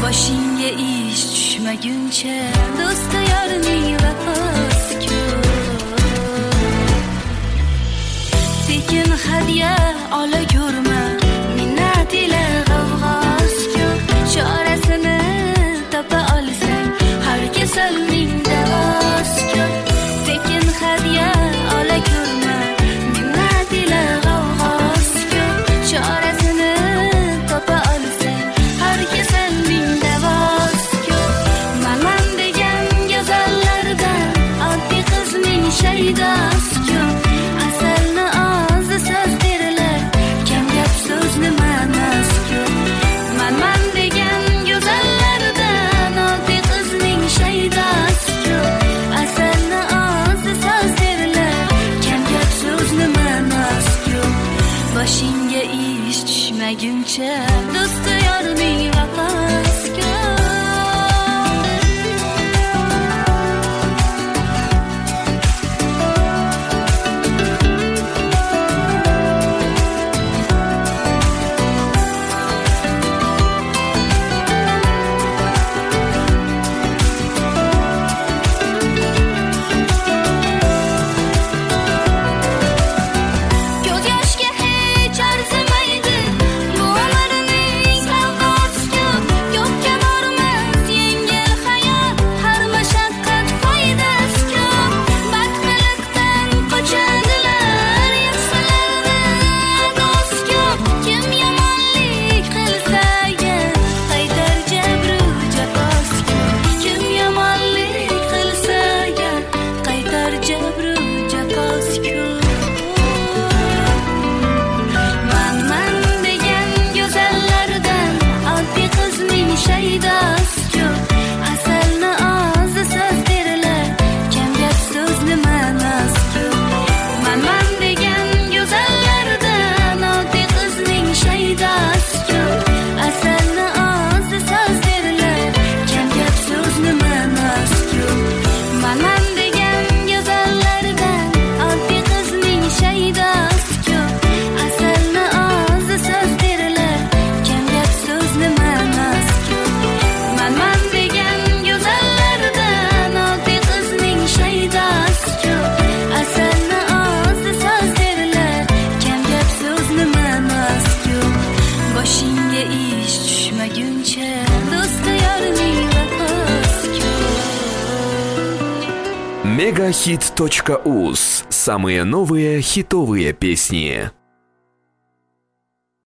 boshingga ish tushmaguncha do'st yorning vafosi ko'p. Tekin hadya ola ko'rma, minnat ila g'avg'osi ko'p. Chorasini topa olsang har kasalning davosi ko'p. Tekin hadya ola ko'rma, minnat ila g'avg'osi ko'p. Chorasini topa olsang har kasalning davosi ko'p. Manman degan go'zallardan oddiy qizning shaydosi ko'p. Asalni og'zi so'z derilar, kam gap so'zni ma'nosi ko'p. Manman degan go'zallardan oddiy qizning shaydosi ko'p. Asalni og'zi so'z derilar, kam gap so'zni ma'nosi ko'p. Boshingga ish tushmaguncha do'st yorning vafosi ko'p. Ko'z yoshga hech arzimaydi, bu umrning savdosi ko'p. Yo'qqa bormas yengil hayot, har mashaqqat foydasi ko'p. Badqilikdan qochadilar, yaxshilarni adosi ko'p. Kim yomonlik qilsa qaytar jabru jafosi ko'p. Kim yomonlik qilsa qaytar jabru jafosi ko'p. Manman degan go'zallardan oddiy qizning shaydosi ko'p. Asalni og'zi so'z derilar, kam gap so'zni ma'nosi ko'p. Manman degan go'zallardan oddiy qizning shaydosi ko'p. Asalni og'zi so'z derilar, kam gap so'zni ma'nosi ko'p. Manman degan go'zallardan oddiy qizning shaydosi ko'p. Asalni og'zi so'z derilar, kam gap so'zni ma'nosi ko'p. Manman degan go'zallardan oddiy qizning shaydosi ko'p. Asalni og'zi so'z derilar, kam gap so'zni ma'nosi ko'p. Boshingga ish tushmaguncha do'st yorning vafosi ko'p. Megahit.uz. Самые новые хитовые песни.